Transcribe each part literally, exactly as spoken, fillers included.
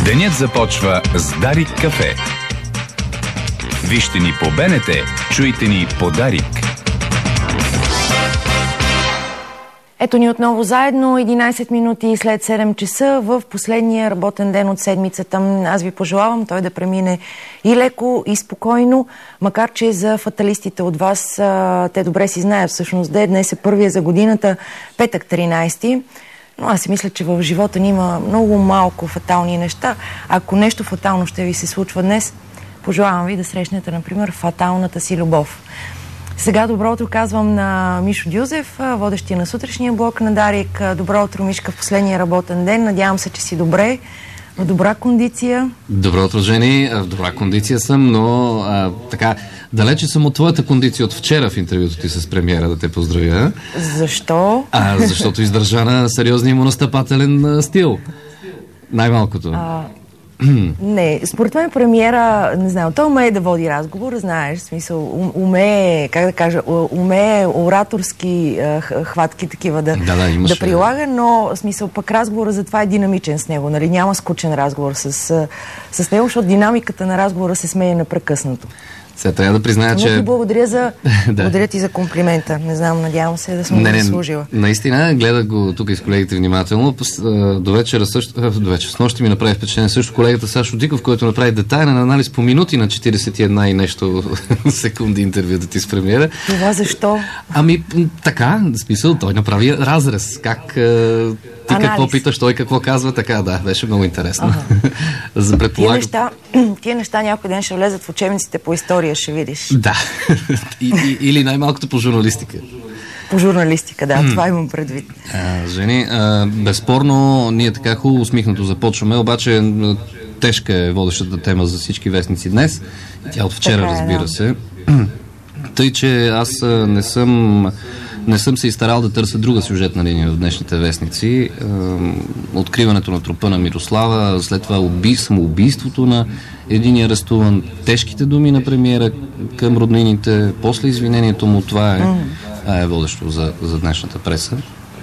Денят започва с Дарик кафе. Вижте ни по БНТ, чуйте ни по Дарик. Ето ни отново заедно, единайсет минути след седем часа в последния работен ден от седмицата. Аз ви пожелавам той да премине и леко, и спокойно, макар че за фаталистите от вас, те добре си знаят всъщност де, днес е първия за годината, петък тринайсети. Но аз си мисля, че в живота ни има много малко фатални неща. Ако нещо фатално ще ви се случва днес, пожелавам ви да срещнете, например, фаталната си любов. Сега добро утро казвам на Мишо Дюзев, водещия на сутрешния блок на Дарик. Добро утро, Мишка, в последния работен ден. Надявам се, че си добре, в добра кондиция. Добро утро, Жени. В добра кондиция съм, но а, така, далече съм от твоята кондиция от вчера в интервюто ти с премиера, да те поздравя. Защо? А, защото издържа на сериозния му настъпателен стил. Най-малкото. А... Не, според мен премиера, не знам, той умее да води разговор, знаеш, в смисъл, умее, как да кажа, умее ораторски а, хватки такива да, да, да, да прилага, но в смисъл пък разговора затова е динамичен с него, нали, няма скучен разговор с, с него, защото динамиката на разговора се смее непрекъснато. Сега трябва да призная, че... Ти благодаря, за... благодаря ти за комплимента. Не знам, надявам се да съм го заслужила. Наистина, гледах го тук и с колегите внимателно. До вечера също... До вечера с нощи ми направи впечатление също колегата Сашо Диков, който направи детайлен анализ по минути на четирийсет и една и нещо секунди интервю да ти с премиера. Това защо? Ами, така, в смисъл, той направи разрез. Как... Ти анализ. Какво питаш, той какво казва, така, да, беше много интересно. За предполагам... Тия неща, тия неща някой ден ще влезат в учебниците по история, ще видиш. Да. и, и, или най-малкото по журналистика. По журналистика, да, това имам предвид. А, Жени, а, безспорно, ние така хубаво усмихнато започваме, обаче тежка е водещата тема за всички вестници днес. Тя от вчера, така, разбира да. се. Тъй, че аз не съм... Не съм се изстарал да търся друга сюжетна линия в днешните вестници. Откриването на трупа на Мирослава, след това уби, самоубийството на един арестуван, тежките думи на премиера към роднините, после извинението му, това е, е водещо за, за днешната преса.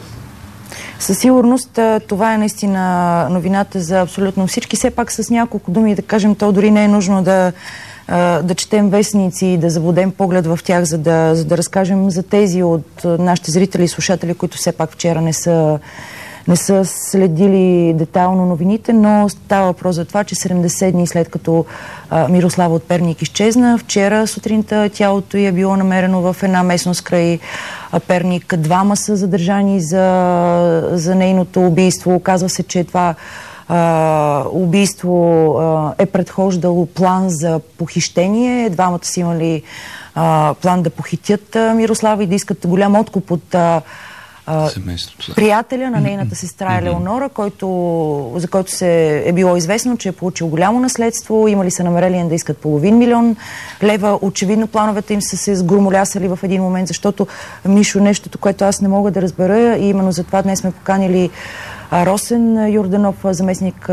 Със сигурност това е наистина новината за абсолютно всички. Все пак с няколко думи да кажем, то дори не е нужно да да четем вестници и да заводем поглед в тях, за да, за да разкажем за тези от нашите зрители и слушатели, които все пак вчера не са, не са следили детайлно новините, но става въпрос за това, че седемдесет дни след като а, Мирослава от Перник изчезна, вчера сутринта тялото й е било намерено в една местност край Перник. Двама са задържани за, за нейното убийство. Оказва се, че това Uh, убийство uh, е предхождало план за похищение. Двамата са имали uh, план да похитят uh, Мирослава и да искат голям откуп от uh, uh, приятеля на нейната сестра Елеонора, който, за който се е било известно, че е получил голямо наследство. Имали са намерение да искат половин милион лева. Очевидно плановете им са се сгромолясали в един момент, защото, Мишо, нещото, което аз не мога да разбера, и именно затова днес сме поканили Росен Йорданов, заместник,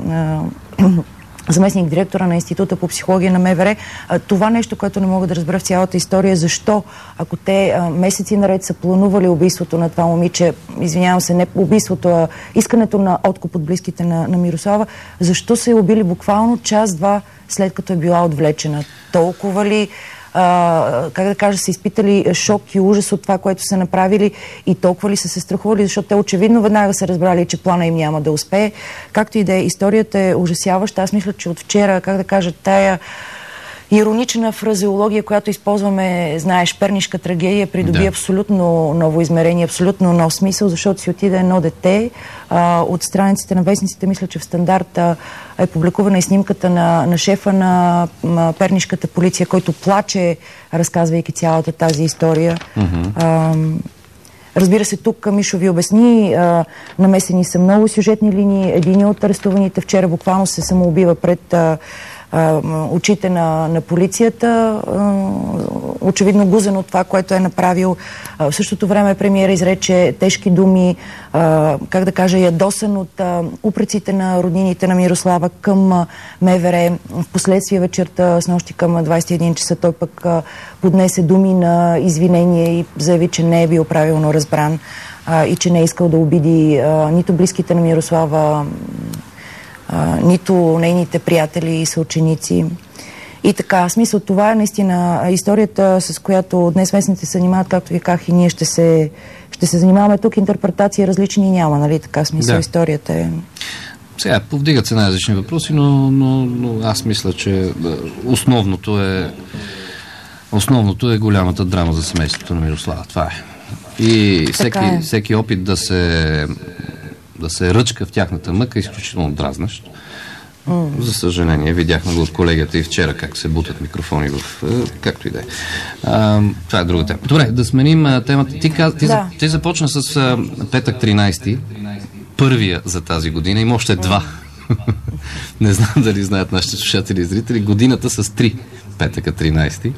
заместник директора на Института по психология на МВР. Това нещо, което не мога да разбера в цялата история, защо, ако те месеци наред са планували убийството на това момиче, извинявам се, не убийството, а искането на откуп от близките на, на Мирослава, защо са я убили буквално час-два след като е била отвлечена? Толкова ли Uh, как да кажа, са изпитали шок и ужас от това, което са направили и толкова ли са се страхували, защото те очевидно веднага са разбрали, че плана им няма да успее. Както и да е, историята е ужасяваща. Аз мисля, че от вчера, как да кажа, тая иронична фразеология, която използваме, знаеш, пернишка трагедия, придоби да. абсолютно ново измерение, абсолютно нов смисъл, защото си отиде едно дете. А, от страниците на вестниците, мисля, че в Стандарта е публикувана и снимката на, на шефа на, на пернишката полиция, който плаче, разказвайки цялата тази история. Mm-hmm. а, Разбира се, тук Мишо ви обясни, а, намесени са много сюжетни линии. Един от арестуваните вчера буквално се самоубива пред а, а, очите на, на полицията. А, очевидно гузен от това, което е направил. А, в същото време премиера изрече тежки думи, а, как да кажа, ядосан от а, упреците на роднините на Мирослава към а, МВР. Впоследствие вечерта, с нощи към двайсет и един часа, той пък а, поднесе думи на извинение и заяви, че не е бил правилно разбран а, и че не е искал да обиди а, нито близките на Мирослава, а, нито нейните приятели и съученици. И така, смисъл, това е наистина историята, с която днес местните се занимават, както ви казах, и ние ще се, ще се занимаваме тук. Интерпретации различни няма, нали така, смисъл, да. Историята е... Сега, повдигат се най-различни въпроси, но, но, но аз мисля, че основното е основното е голямата драма за семейството на Мирослава. Това е. И всеки, е. всеки опит да се да се ръчка в тяхната мъка е изключително дразнащ. Mm. За съжаление, видяхме го от колегата и вчера как се бутат микрофони в... както и да е. Това е друга тема. Добре, да сменим а, темата. Ти, каз, ти, да. ти започна с а, петък тринайсети, първия за тази година. Има още два. Не знам дали знаят нашите слушатели и зрители. Годината с три. Петъка тринайсети.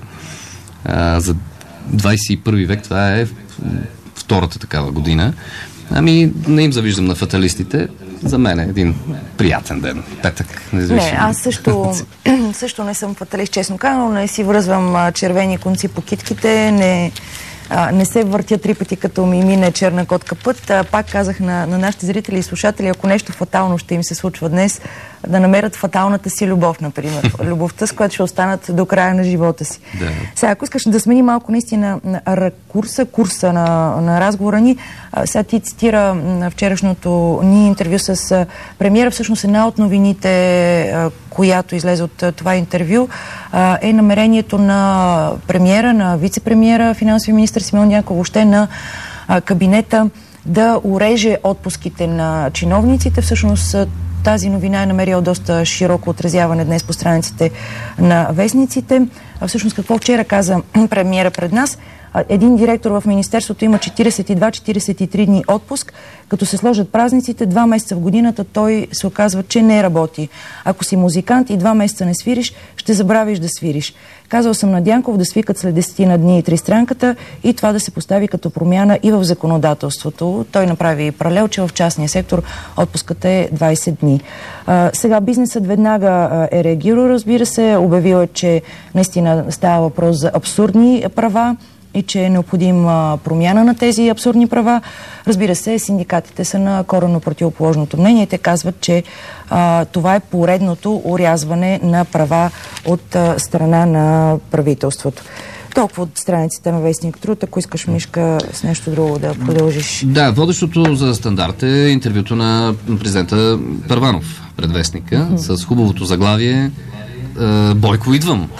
А, за двайсет и първи век това е втората такава година. Ами, не им завиждам на фаталистите. За мен е един приятен ден. Петък. Не, аз също, също не съм фаталист, честно казано. Не си връзвам червени конци по китките. Не, а, не се въртя три пъти, като ми мине черна котка път. А, пак казах на, на нашите зрители и слушатели, ако нещо фатално ще им се случва днес, да намерят фаталната си любов, например. Любовта, с която ще останат до края на живота си. Да. Сега, ако искаш да смени малко наистина на ракурса, курса на, на разговора ни, а, сега ти цитира на вчерашното ни интервю с а, премиера. Всъщност една от новините, а, която излезе от а, това интервю, а, е намерението на премиера, на вице-премиера, финансови министър Симеон Дянков, въобще на а, кабинета да уреже отпуските на чиновниците. Всъщност тази новина е намерила доста широко отразяване днес по страниците на вестниците. А всъщност какво вчера каза премиера пред нас? Един директор в Министерството има четирийсет и два четирийсет и три дни отпуск. Като се сложат празниците, два месеца в годината той се оказва, че не работи. Ако си музикант и два месеца не свириш, ще забравиш да свириш. Казал съм на Дянков да свикат след десетина дни и тристранката и това да се постави като промяна и в законодателството. Той направи паралел, че в частния сектор отпускът е двайсет дни. А, сега бизнесът веднага е реагирал, разбира се. Обявил е, че наистина става въпрос за абсурдни права и че е необходима промяна на тези абсурдни права. Разбира се, синдикатите са на коренно противоположното мнение. Те казват, че а, това е поредното орязване на права от а, страна на правителството. Толкова от страниците на Вестник Труд. Ако искаш, Мишка, с нещо друго да продължиш. Да, водещото за Стандарт е интервюто на президента Първанов пред Вестника, mm-hmm. с хубавото заглавие Бойко идвам.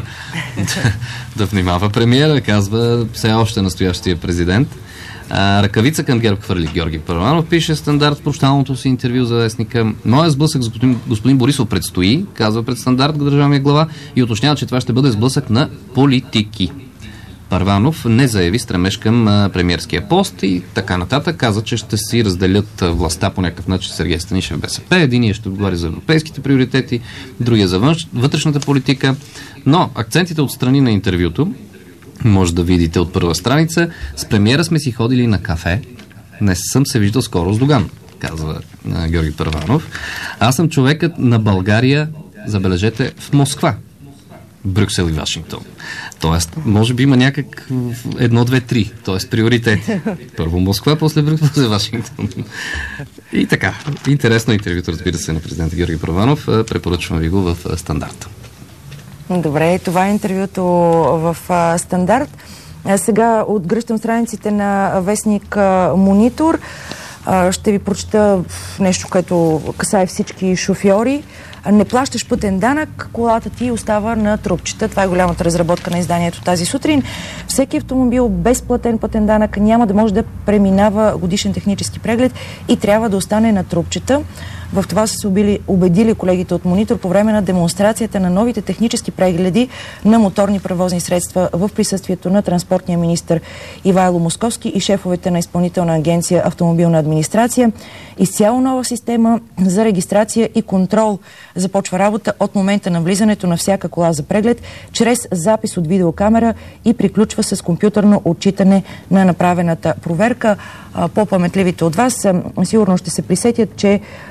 да, да внимава премиера, казва все още настоящия президент. А, ръкавица към ГЕРБ хвърли Георги Първанов, пише Стандарт в прощалното си интервю за Вестника. Моя сблъсък с господин, господин Борисов предстои, казва пред Стандарт държавния глава и уточнява, че това ще бъде сблъсък на политики. Първанов не заяви стремеж към а, премиерския пост и така нататък. Каза, че ще си разделят а, властта по някакъв начин Сергей Станишев в БСП. Единият ще отговаря за европейските приоритети, другия за външ... вътрешната политика. Но акцентите от страни на интервюто може да видите от първа страница. С премиера сме си ходили на кафе. Не съм се виждал скоро с Доган, казва а, Георги Първанов. Аз съм човекът на България, забележете, в Москва, Брюксел и Вашингтон. Тоест, може би има някак едно, две, три. Тоест, приоритети. Първо Москва, после Брюксел, после Вашингтон. И така. Интересно интервюто, разбира се, на президента Георги Първанов. Препоръчвам ви го в Стандарт. Добре, това е интервюто в а, Стандарт. А сега отгръщам страниците на вестник а, Монитор. А, ще ви прочета нещо, което касае всички шофьори. Не плащаш пътен данък, колата ти остава на трупчета. Това е голямата разработка на изданието тази сутрин. Всеки автомобил без платен пътен данък няма да може да преминава годишен технически преглед и трябва да остане на трупчета. В това са се убили, убедили колегите от Монитор по време на демонстрацията на новите технически прегледи на моторни превозни средства в присъствието на транспортния министър Ивайло Московски и шефовете на изпълнителна агенция Автомобилна администрация. Изцяло нова система за регистрация и контрол започва работа от момента на влизането на всяка кола за преглед, чрез запис от видеокамера и приключва с компютърно отчитане на направената проверка. По-паметливите от вас сигурно ще се присетят, че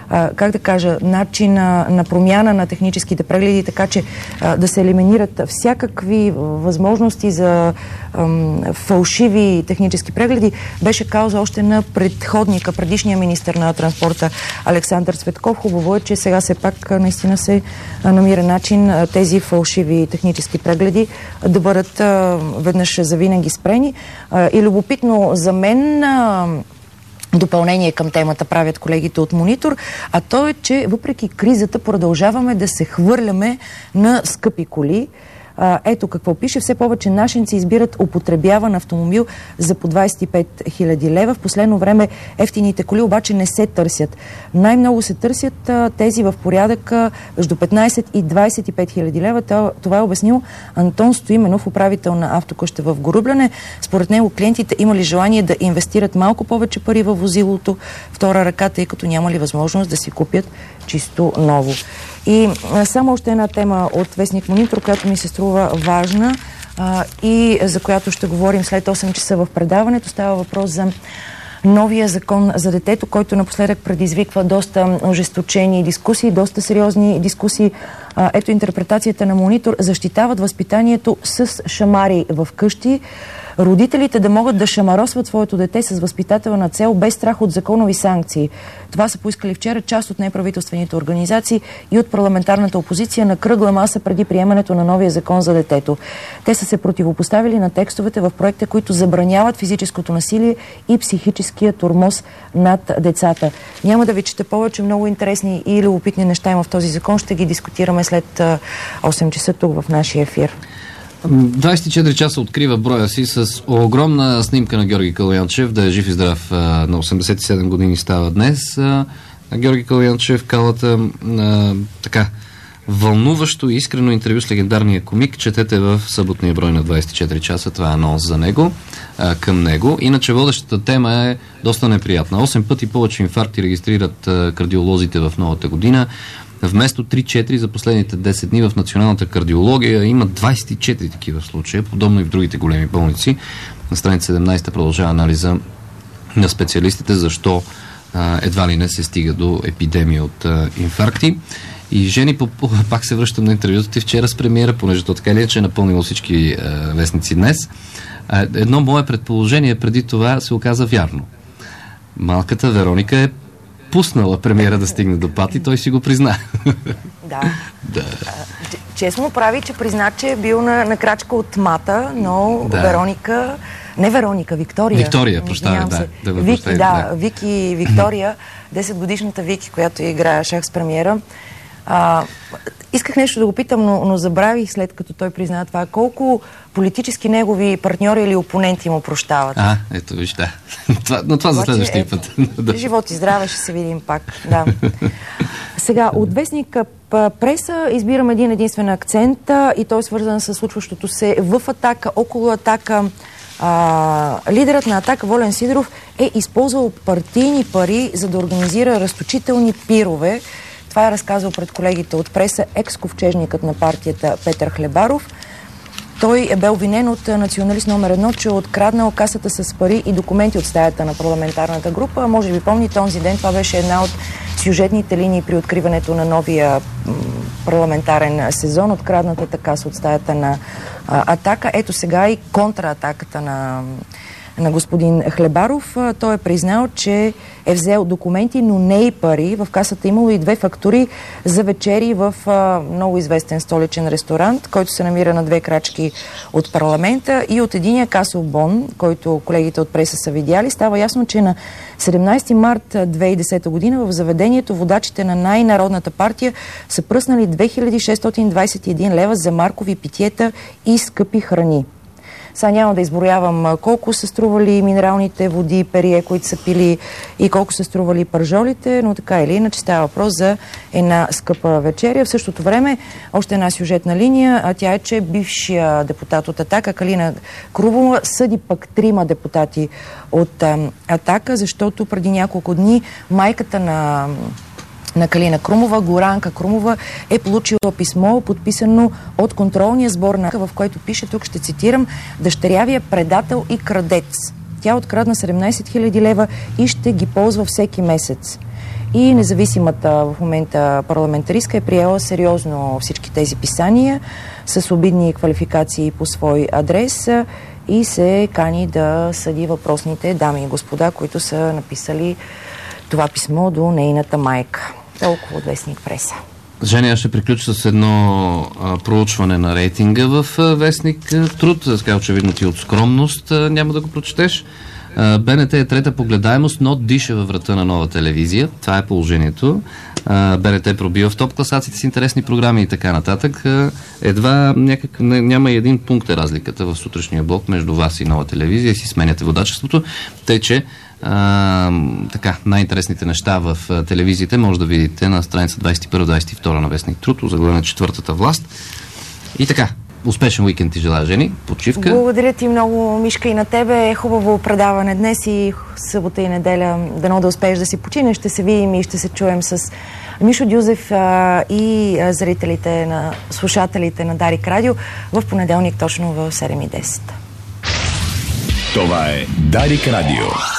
а, как да кажа, начин на, на промяна на техническите прегледи, така че а, да се елиминират всякакви възможности за ам, фалшиви технически прегледи, беше кауза още на предходника, предишния министър на транспорта Александър Цветков. Хубаво е, че сега все пак наистина се намира начин тези фалшиви технически прегледи да бъдат а, веднъж завинаги спрени. А, и любопитно за мен а, допълнение към темата правят колегите от Монитор, а то е, че въпреки кризата продължаваме да се хвърляме на скъпи коли. А, ето какво пише. Все повече нашинци избират употребяван автомобил за по двадесет и пет хиляди лева. В последно време ефтините коли обаче не се търсят. Най-много се търсят а, тези в порядък а, между петнадесет и двадесет и пет хиляди лева. Това е обяснил Антон Стоименов, управител на автокъща в Горубляне. Според него клиентите имали желание да инвестират малко повече пари във возилото втора ръка, тъй като нямали възможност да си купят чисто ново. И а, само още една тема от вестник Монитор, която ми се струва важна а, и за която ще говорим след осем часа в предаването. Става въпрос за новия закон за детето, който напоследък предизвиква доста ожесточени дискусии, доста сериозни дискусии. А, ето интерпретацията на Монитор. Защитават възпитанието с шамари в къщи. Родителите да могат да шамаросват своето дете с възпитателна цел без страх от законови санкции. Това са поискали вчера част от неправителствените организации и от парламентарната опозиция на кръгла маса преди приемането на новия закон за детето. Те са се противопоставили на текстовете в проекта, които забраняват физическото насилие и психическия тормоз над децата. Няма да ви чета повече, много интересни и любопитни неща има в този закон. Ще ги дискутираме след осем часа тук в нашия ефир. двадесет и четири часа открива броя си с огромна снимка на Георги Калоянчев, да е жив и здрав, на осемдесет и седем години става днес. Георги Калоянчев, калата, така вълнуващо и искрено интервю с легендарния комик. Четете в съботния брой на двадесет и четири часа. Това е анонс за него, към него. Иначе водещата тема е доста неприятна. осем пъти повече инфаркти регистрират кардиолозите в новата година. Вместо три-четири за последните десет дни в националната кардиология има двадесет и четири такива случая, подобно и в другите големи болници. На страница седемнадесета продължава анализа на специалистите, защо а, едва ли не се стига до епидемия от а, инфаркти. И Жени Попова, пак се връщам на интервюто ти вчера с премиера, понеже то така ли е, че е напълнило всички а, вестници днес. А, едно мое предположение преди това се оказа вярно. Малката Вероника е пуснала премиера да стигне до Пати, той си го призна. Да. да. Честно прави, че призна, че е бил на, на крачка от мата, но да. Вероника... Не Вероника, Виктория. Виктория, прощавай, да. да Вики, да, да, Вики, Виктория, десетгодишната Вики, която играе шах с премиера. А, исках нещо да го питам, но, но забравих след като той призна това. Колко политически негови партньори или опоненти му прощават? А, ето виж, да. това, но това за следващия ето, път. Живот и здраве, ще се видим пак. Да. Сега, от вестник Преса избирам един единствен акцент и той е свързан с случващото се в Атака, около Атака. А, лидерът на Атака Волен Сидеров е използвал партийни пари, за да организира разточителни пирове. Това е разказал пред колегите от Преса екс-ковчежникът на партията Петър Хлебаров. Той е бе обвинен от националист номер едно, че е откраднал касата с пари и документи от стаята на парламентарната група. Може би помните, онзи ден това беше една от сюжетните линии при откриването на новия парламентарен сезон, откраднатата каса от стаята на а, Атака. Ето сега и контратаката на на господин Хлебаров. Той е признал, че е взел документи, но не и пари. В касата имало и две фактури за вечери в а, много известен столичен ресторант, който се намира на две крачки от парламента, и от единия касов бон, който колегите от Преса са видяли. Става ясно, че на седемнадесети март две хиляди и десета година в заведението водачите на най-народната партия са пръснали две хиляди шестстотин двадесет и един лева за маркови питиета и скъпи храни. Сега няма да изброявам колко са стрували минералните води, перие, които са пили, и колко са стрували пържолите, но така или иначе става въпрос за една скъпа вечеря. В същото време още една сюжетна линия, а тя е, че бившия депутат от Атака Калина Крумова съди пък трима депутати от а, Атака, защото преди няколко дни майката на на Калина Крумова, Горанка Крумова, е получила писмо, подписано от контролния сбор на, в който пише, тук ще цитирам: "Дъщеря ви е предател и крадец. Тя открадна седемнайсет хиляди лева и ще ги ползва всеки месец. И независимата в момента парламентаристка е приела сериозно всички тези писания с обидни квалификации по свой адрес и се кани да съди въпросните дами и господа, които са написали това писмо до нейната майка. Толкова от вестник Преса. Женя, аз ще приключа с едно а, проучване на рейтинга в а, вестник а, Труд. Така очевидно ти от скромност а, няма да го прочетеш. А, БНТ е трета по гледаемост, но диша във врата на нова телевизия. Това е положението. А, БНТ пробива в топ класациите с интересни програми и така нататък. А, едва някак, не, няма и един пункт е разликата в сутрешния блок между вас и нова телевизия и си сменяте водачеството. Тъй, че А, така, най-интересните неща в а, телевизиите може да видите на страница двайсет и първа двайсет и втора на вестник Труд, озаглавена четвъртата власт. И така, успешен уикенд ти желая, Жени. Почивка. Благодаря ти много, Мишка, и на тебе. Хубаво предаване днес и събота и неделя. Дано да успееш да си починеш. Ще се видим и ще се чуем с Мишо Дюзев а, и а, зрителите, на слушателите на Дарик Радио в понеделник точно в седем и десет. Това е Дарик Радио.